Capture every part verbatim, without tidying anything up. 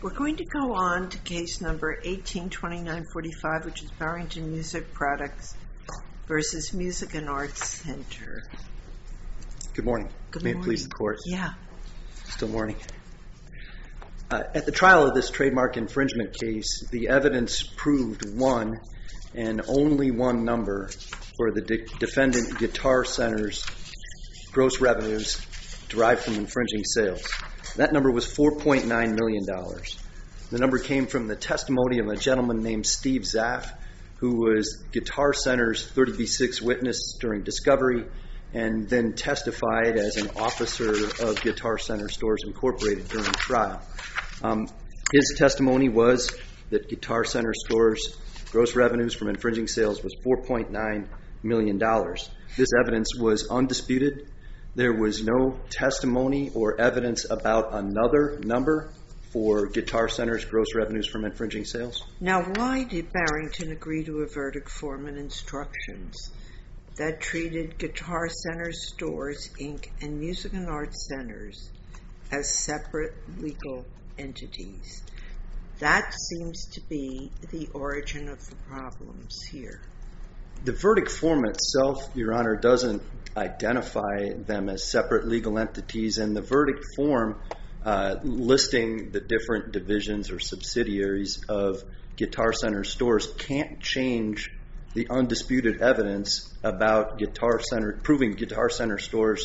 We're going to go on to case number eighteen twenty-nine forty-five, which is Barrington Music Products versus Music and Arts Center. Good morning. Good May morning. it please the court. Yeah. Still morning. Uh, at the trial of this trademark infringement case, the evidence proved one and only one number for the de- defendant Guitar Center's gross revenues derived from infringing sales. That number was four point nine million dollars. The number came from the testimony of a gentleman named Steve Zaff, who was Guitar Center's thirty B six witness during discovery and then testified as an officer of Guitar Center Stores Incorporated during trial. Um, his testimony was that Guitar Center Stores' gross revenues from infringing sales was four point nine million dollars. This evidence was undisputed. There was no testimony or evidence about another number for Guitar Center's gross revenues from infringing sales. Now, why did Barrington agree to a verdict form and instructions that treated Guitar Center Stores, Incorporated and Music and Arts Centers as separate legal entities? That seems to be the origin of the problems here. The verdict form itself, Your Honor, doesn't identify them as separate legal entities, and the verdict form uh, listing the different divisions or subsidiaries of Guitar Center Stores can't change the undisputed evidence about Guitar Center, proving Guitar Center Stores'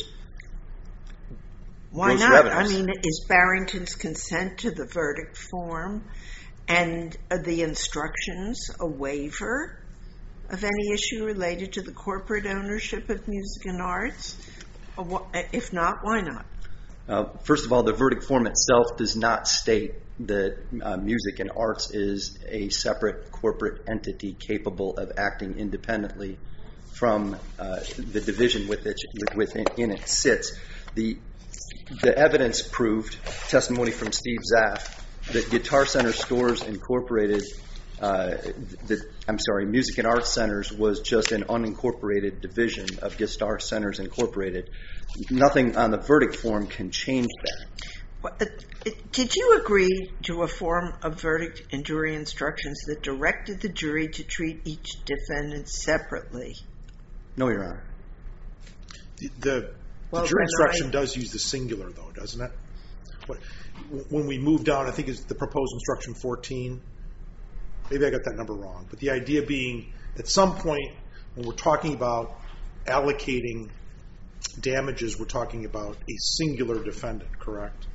Why gross not? revenues. I mean, is Barrington's consent to the verdict form and the instructions a waiver of any issue related to the corporate ownership of Music and Arts? If not, why not? Uh, first of all, the verdict form itself does not state that uh, Music and Arts is a separate corporate entity capable of acting independently from uh, the division with it, within it sits. The, the evidence proved, testimony from Steve Zaff, that Guitar Center Stores Incorporated, uh, the, I'm sorry, Music and Arts Centers was just an unincorporated division of Guitar Centers Incorporated. Nothing on the verdict form can change that. What, uh, did you agree to a form of verdict and jury instructions that directed the jury to treat each defendant separately? No, Your Honor. The, the, Well, the jury then instruction I- does use the singular, though, doesn't it? What, when we move down, I think it's the proposed instruction fourteen. Maybe I got that number wrong. But the idea being, at some point, when we're talking about allocating damages, we're talking about a singular defendant, correct?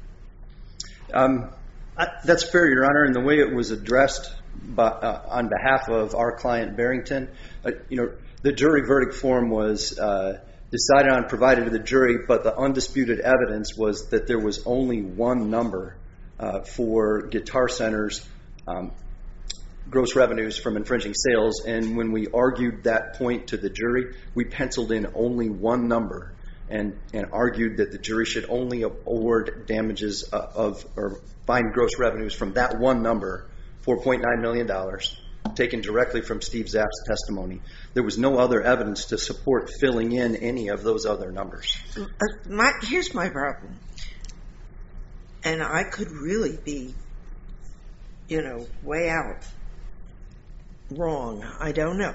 Um, I, that's fair, Your Honor, and the way it was addressed by, uh, on behalf of our client Barrington, uh, you know, the jury verdict form was uh, decided on, provided to the jury, but the undisputed evidence was that there was only one number uh, for Guitar Center's um, gross revenues from infringing sales, and when we argued that point to the jury, we penciled in only one number and, and argued that the jury should only award damages of, or find gross revenues from that one number, four point nine million dollars, taken directly from Steve Zaff's testimony. There was no other evidence to support filling in any of those other numbers. Uh, my, here's my problem. And I could really be, you know, way out wrong. I don't know.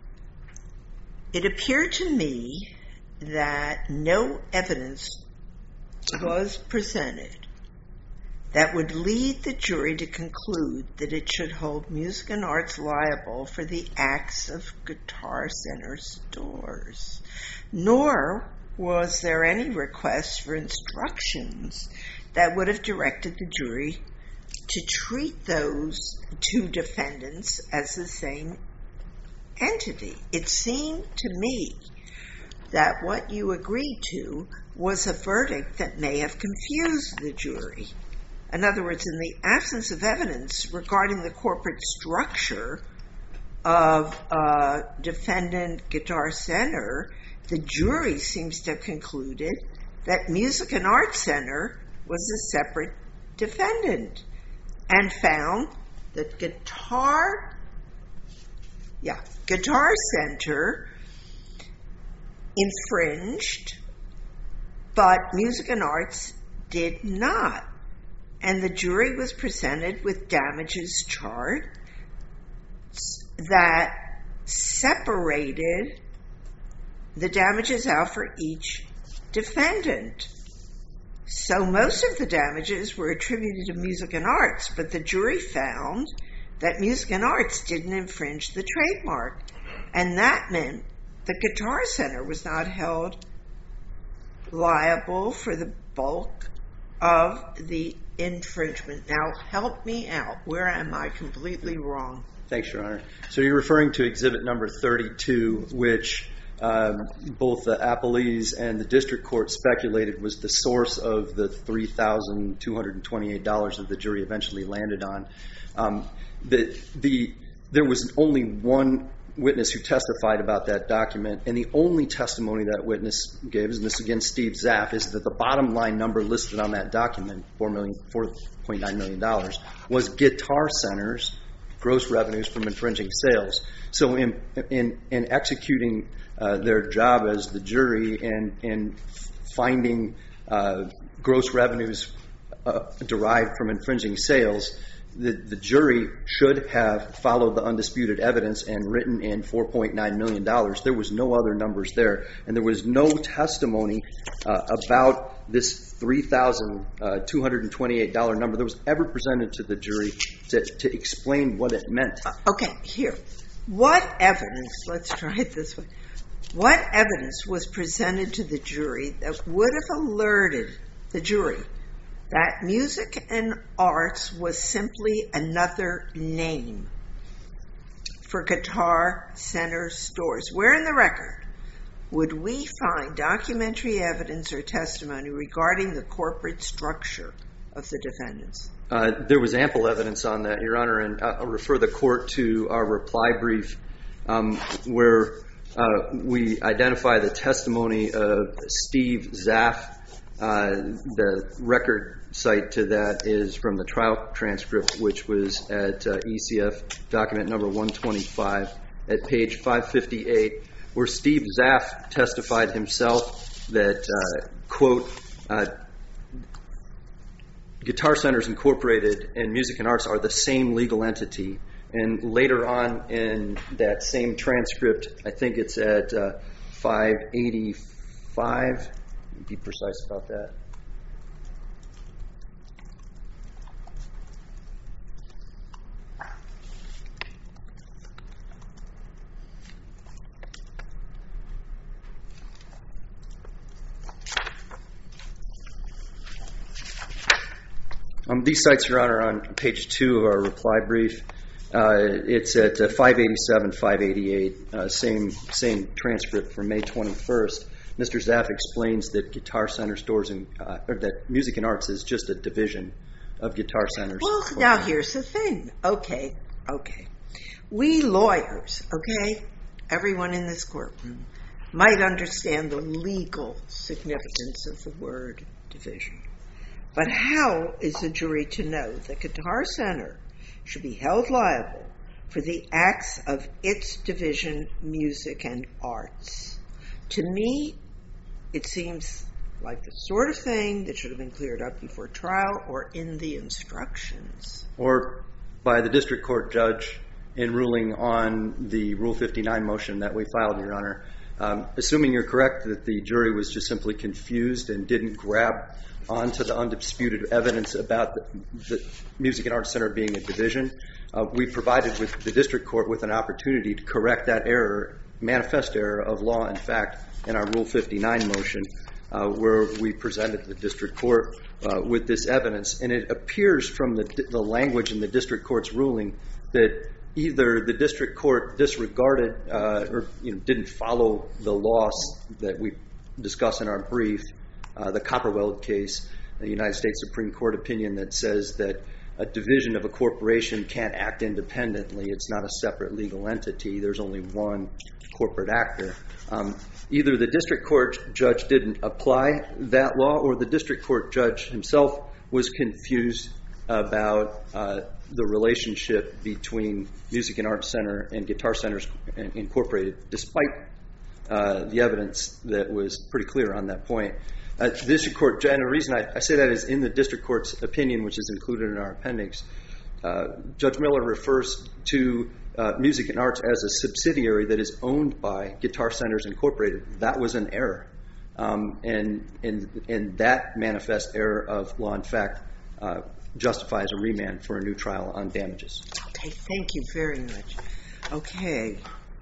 It appeared to me that no evidence was presented that would lead the jury to conclude that it should hold Music and Arts liable for the acts of Guitar Center Stores. Nor was there any request for instructions that would have directed the jury to treat those two defendants as the same entity. It seemed to me that what you agreed to was a verdict that may have confused the jury. In other words, in the absence of evidence regarding the corporate structure of uh, defendant Guitar Center, the jury seems to have concluded that Music and Arts Center was a separate defendant and found that Guitar, yeah, Guitar Center infringed, but Music and Arts did not. and the jury was presented with damages charts that separated the damages out for each defendant. So most of the damages were attributed to Music and Arts, but the jury found that Music and Arts didn't infringe the trademark, and that meant the Guitar Center was not held liable for the bulk of the infringement. Now, help me out. Where am I completely wrong? Thanks, Your Honor. So you're referring to exhibit number thirty-two, which um, both the appellees and the district court speculated was the source of the three thousand two hundred twenty-eight dollars that the jury eventually landed on. Um, the, the, there was only one witness who testified about that document, and the only testimony that witness gave, and this again Steve Zaff, is that the bottom line number listed on that document, four point nine million dollars, was Guitar Center's gross revenues from infringing sales. So in in, in executing uh, their job as the jury and, and finding uh, gross revenues uh, derived from infringing sales, The, the jury should have followed the undisputed evidence and written in four point nine million dollars. There was no other numbers there, and there was no testimony uh, about this three thousand two hundred twenty-eight dollars number that was ever presented to the jury to, to explain what it meant. Okay, here. What evidence, let's try it this way, what evidence was presented to the jury that would have alerted the jury that Music and Arts was simply another name for Guitar Center stores? Where in the record would we find documentary evidence or testimony regarding the corporate structure of the defendants? Uh, there was ample evidence on that, Your Honor, and I'll refer the court to our reply brief um, where uh, we identify the testimony of Steve Zaff. Uh, the record cite to that is from the trial transcript, which was at uh, E C F document number one twenty-five at page five fifty-eight, where Steve Zaff testified himself that, uh, quote, uh, Guitar Centers Incorporated and Music and Arts are the same legal entity. And later on in that same transcript, I think it's at uh, five eighty-five, be precise about that. Um, these sites, Your Honor, on page two of our reply brief. Uh, it's at uh, five eighty-seven, five eighty-eight, uh, same same transcript from May twenty-first. Mister Zaff explains that Guitar Center stores and uh, or that Music and Arts is just a division of Guitar Centers. Well, now here's the thing. Okay, okay. We lawyers, okay, everyone in this courtroom, might understand the legal significance of the word division. But how is a jury to know that Guitar Center should be held liable for the acts of its division, Music and Arts? To me, it seems like the sort of thing that should have been cleared up before trial or in the instructions. Or by the district court judge in ruling on the Rule fifty-nine motion that we filed, Your Honor. Um, assuming you're correct that the jury was just simply confused and didn't grab onto the undisputed evidence about the, the Music and Arts Center being a division, uh, we provided with the district court with an opportunity to correct that error, manifest error of law and fact, in our Rule fifty-nine motion, uh, where we presented the district court uh, with this evidence. And it appears from the, the language in the district court's ruling that either the district court disregarded uh, or you know, didn't follow the laws that we discuss in our brief, uh, the Copperweld case, the United States Supreme Court opinion that says that a division of a corporation can't act independently. It's not a separate legal entity. There's only one corporate actor. Um, either the district court judge didn't apply that law or the district court judge himself was confused about uh, the relationship between Music and Arts Center and Guitar Centers Incorporated, despite uh, the evidence that was pretty clear on that point. Uh, the district court, and the reason I, I say that is in the district court's opinion, which is included in our appendix, uh, Judge Miller refers to uh, Music and Arts as a subsidiary that is owned by Guitar Centers Incorporated. That was an error. Um, and, and, and that manifest error of law and fact uh, justifies a remand for a new trial on damages. Okay, thank you very much. Okay.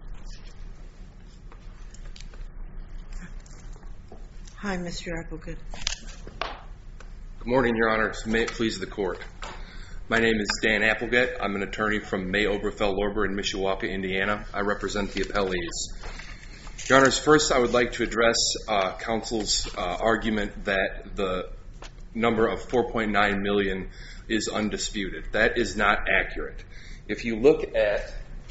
Hi, Mister Applegate. Good morning, Your Honor. May it please the court. My name is Dan Applegate. I'm an attorney from May Oberfell Lorber in Mishawaka, Indiana. I represent the appellees. Your Honors, first I would like to address uh, counsel's uh, argument that the number of four point nine million is undisputed. That is not accurate. If you look at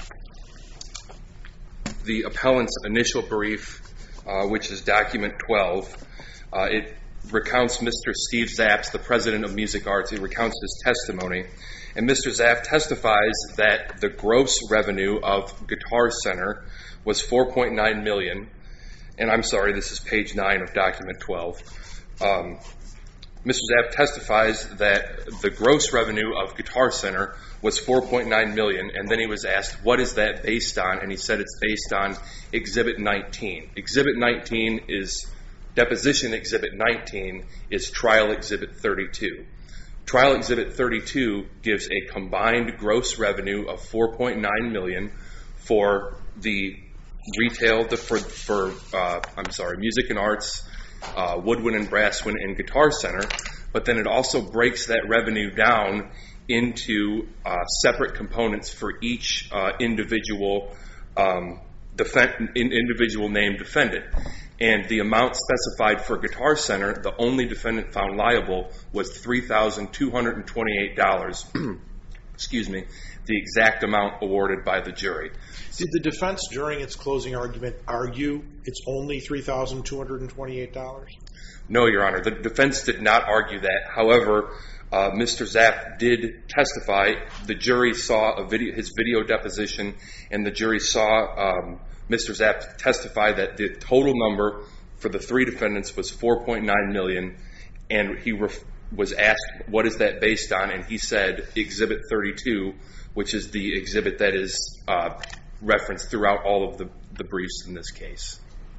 the appellant's initial brief, uh, which is document twelve, uh, it recounts Mister Steve Zapps, the president of Music Arts. He recounts his testimony. And Mister Zapp testifies that the gross revenue of Guitar Center was four point nine million dollars. And I'm sorry, this is page nine of document twelve. Um, Mister Zapp testifies that the gross revenue of Guitar Center was four point nine million dollars, and then he was asked, what is that based on? And he said it's based on Exhibit nineteen. Exhibit nineteen is, Deposition Exhibit nineteen is Trial Exhibit thirty-two. Trial Exhibit thirty-two gives a combined gross revenue of four point nine million dollars for the retail, for, for uh, I'm sorry, Music and Arts, Uh, Woodwind and Brasswind and Guitar Center, but then it also breaks that revenue down into uh, separate components for each uh, individual um, defen- in individual named defendant. And the amount specified for Guitar Center, the only defendant found liable, was three thousand two hundred twenty-eight dollars. Excuse me, the exact amount awarded by the jury. Did the defense during its closing argument argue it's only three thousand two hundred twenty-eight dollars? No, Your Honor. The defense did not argue that. However, uh, Mister Zapp did testify. The jury saw a video, his video deposition, and the jury saw um, Mister Zapp testify that the total number for the three defendants was four point nine million dollars, and he ref- was asked, what is that based on? And he said Exhibit thirty-two, which is the exhibit that is uh, referenced throughout all of the, the briefs in this case.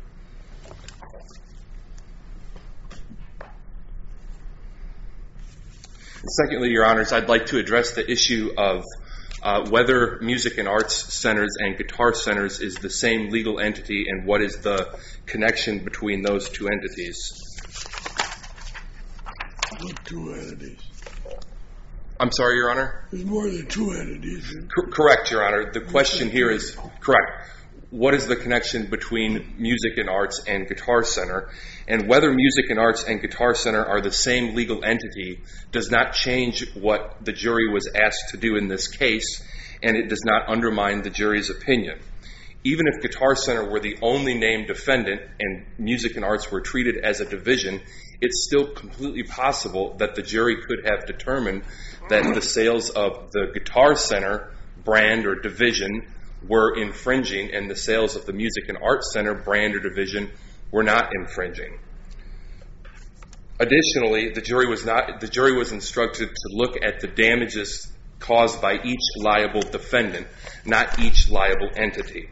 Secondly, Your Honors, I'd like to address the issue of uh, whether Music and Arts Centers and Guitar Centers is the same legal entity and what is the connection between those two entities. What two entities? I'm sorry, Your Honor? There's more than two entities. C- correct, Your Honor. The question here is, correct, what is the connection between Music and Arts and Guitar Center? And whether Music and Arts and Guitar Center are the same legal entity does not change what the jury was asked to do in this case, and it does not undermine the jury's opinion. Even if Guitar Center were the only named defendant and Music and Arts were treated as a division, it's still completely possible that the jury could have determined that the sales of the Guitar Center brand or division were infringing and the sales of the Music and Arts Center brand or division were not infringing. Additionally, the jury was not the jury was instructed to look at the damages caused by each liable defendant, not each liable entity.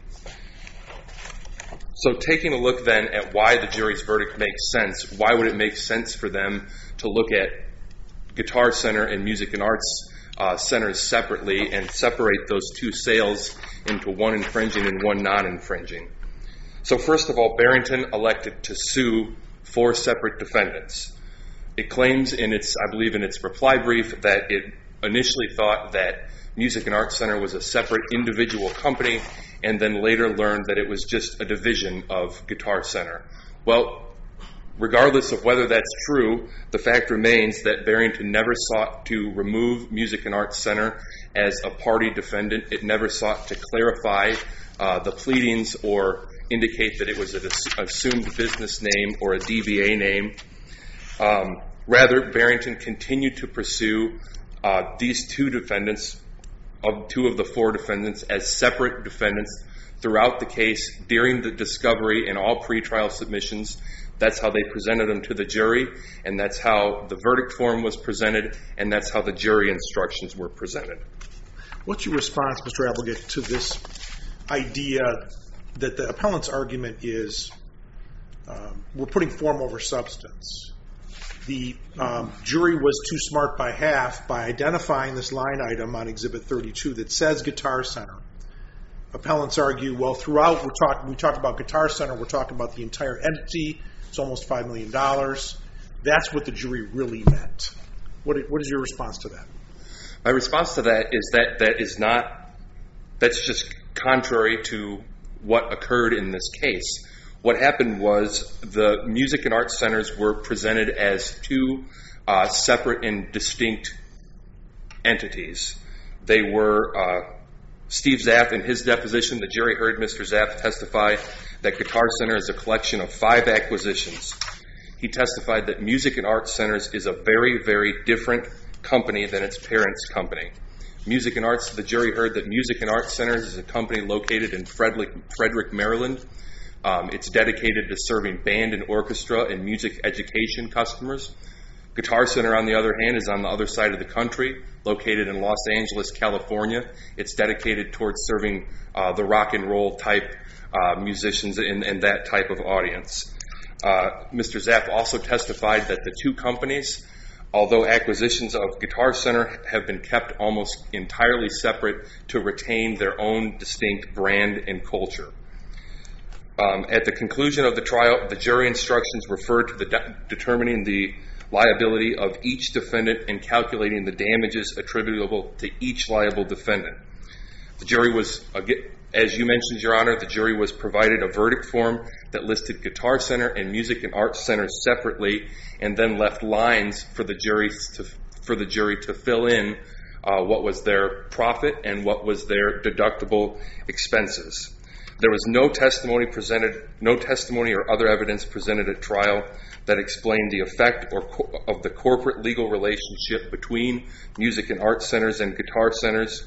So taking a look then at why the jury's verdict makes sense, why would it make sense for them to look at Guitar Center and Music and Arts uh, Centers separately and separate those two sales into one infringing and one non-infringing? So first of all, Barrington elected to sue four separate defendants. It claims in its, I believe in its reply brief, that it initially thought that Music and Arts Center was a separate individual company and then later learned that it was just a division of Guitar Center. Well, regardless of whether that's true, the fact remains that Barrington never sought to remove Music and Arts Center as a party defendant. It never sought to clarify uh, the pleadings or indicate that it was an assumed business name or a D B A name. Um, rather, Barrington continued to pursue uh, these two defendants, of two of the four defendants, as separate defendants throughout the case, during the discovery and all pretrial submissions. That's how they presented them to the jury, and that's how the verdict form was presented, and that's how the jury instructions were presented. What's your response, Mister Applegate, to this idea that the appellant's argument is um, we're putting form over substance? The um, jury was too smart by half by identifying this line item on Exhibit thirty-two that says Guitar Center. Appellants argue, well, throughout we're talk, we talk about Guitar Center, we're talking about the entire entity. It's almost five million dollars. That's what the jury really meant. What, what is your response to that? My response to that is that that is not, that's just contrary to what occurred in this case. What happened was the music and arts centers were presented as two uh, separate and distinct entities. They were, uh, Steve Zaff, in his deposition, the jury heard Mister Zaff testify that Guitar Center is a collection of five acquisitions. He testified that Music and Arts Centers is a very, very different company than its parent's company. Music and Arts, the jury heard that Music and Arts Centers is a company located in Frederick, Frederick Maryland. Um, it's dedicated to serving band and orchestra and music education customers. Guitar Center, on the other hand, is on the other side of the country, located in Los Angeles, California. It's dedicated towards serving uh, the rock and roll type uh, musicians and, and that type of audience. Uh, Mister Zaff also testified that the two companies, although acquisitions of Guitar Center have been kept almost entirely separate to retain their own distinct brand and culture. Um, at the conclusion of the trial, the jury instructions referred to the de- determining the liability of each defendant and calculating the damages attributable to each liable defendant. The jury was, as you mentioned, Your Honor, the jury was provided a verdict form that listed Guitar Center and Music and Arts Center separately, and then left lines for the jury to for the jury to fill in uh, what was their profit and what was their deductible expenses. There was no testimony presented, no testimony or other evidence presented at trial that explained the effect or co- of the corporate legal relationship between Music and Arts Centers and Guitar Centers.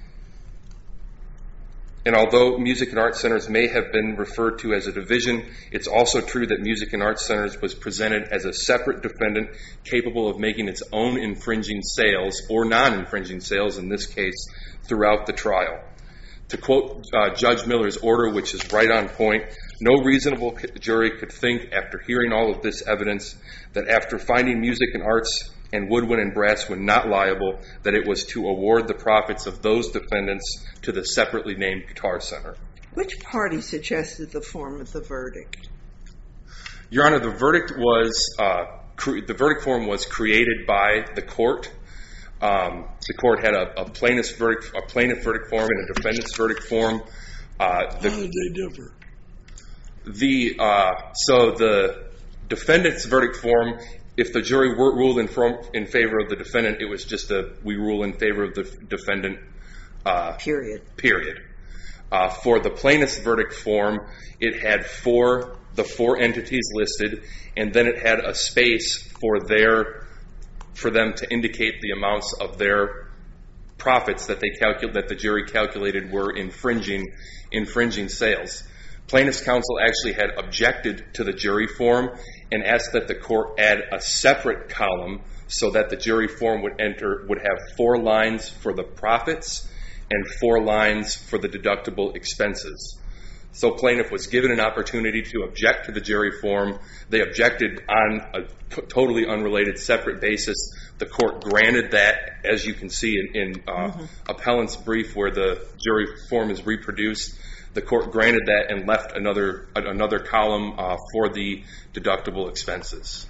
And although Music and Arts Centers may have been referred to as a division, it's also true that Music and Arts Centers was presented as a separate defendant capable of making its own infringing sales, or non-infringing sales in this case, throughout the trial. To quote uh, Judge Miller's order, which is right on point, no reasonable jury could think, after hearing all of this evidence, that after finding Music and Arts and Woodwind and Brasswind not liable, that it was to award the profits of those defendants to the separately named Guitar Center. Which party suggested the form of the verdict? Your Honor, the verdict was uh, cre- the verdict form was created by the court. Um, the court had a, a plaintiff's verdict, a plaintiff verdict form and a defendant's verdict form. Uh, the, How did they differ? The uh, so the defendant's verdict form, if the jury were ruled in, from, in favor of the defendant, it was just a we rule in favor of the defendant. Uh, period. Period. Uh, for the plaintiff's verdict form, it had four the four entities listed, and then it had a space for their for them to indicate the amounts of their profits that they calculate that the jury calculated were infringing infringing sales. Plaintiff's counsel actually had objected to the jury form and asked that the court add a separate column so that the jury form would enter would have four lines for the profits and four lines for the deductible expenses. So plaintiff was given an opportunity to object to the jury form. They objected on a t- totally unrelated separate basis. The court granted that, as you can see in, in uh, mm-hmm. appellant's brief where the jury form is reproduced. The court granted that and left another another column uh, for the deductible expenses.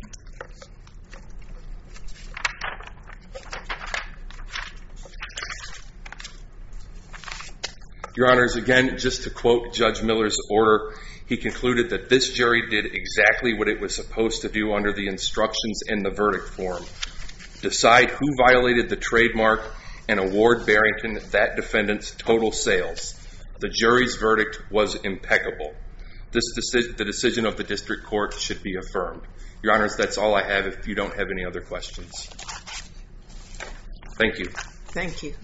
Your Honors, again, just to quote Judge Miller's order, he concluded that this jury did exactly what it was supposed to do under the instructions in the verdict form. Decide who violated the trademark and award Barrington that defendant's total sales. The jury's verdict was impeccable. This deci- the decision of the district court should be affirmed. Your Honors, that's all I have if you don't have any other questions. Thank you. Thank you.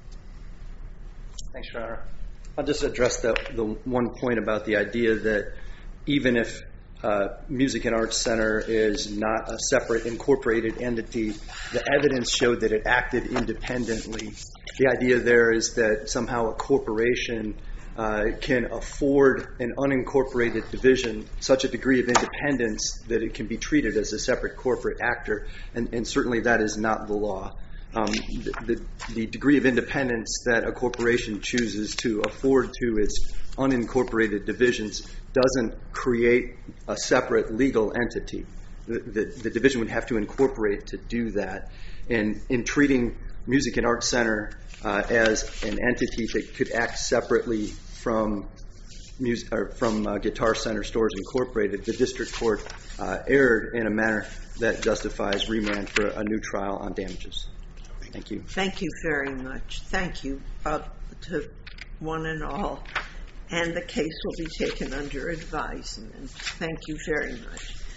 Thanks, Your Honor. I'll just address the, the one point about the idea that even if uh, Music and Arts Center is not a separate incorporated entity, the evidence showed that it acted independently. The idea there is that somehow a corporation uh, can afford an unincorporated division such a degree of independence that it can be treated as a separate corporate actor, and, and certainly that is not the law. Um, the, the, the degree of independence that a corporation chooses to afford to its unincorporated divisions doesn't create a separate legal entity. The, the, the division would have to incorporate to do that. And in treating Music and Arts Center uh, as an entity that could act separately from music, or from uh, Guitar Center Stores Incorporated, the district court uh, erred in a manner that justifies remand for a new trial on damages. Thank you. Thank you very much. Thank you uh, to one and all. And the case will be taken under advisement. Thank you very much.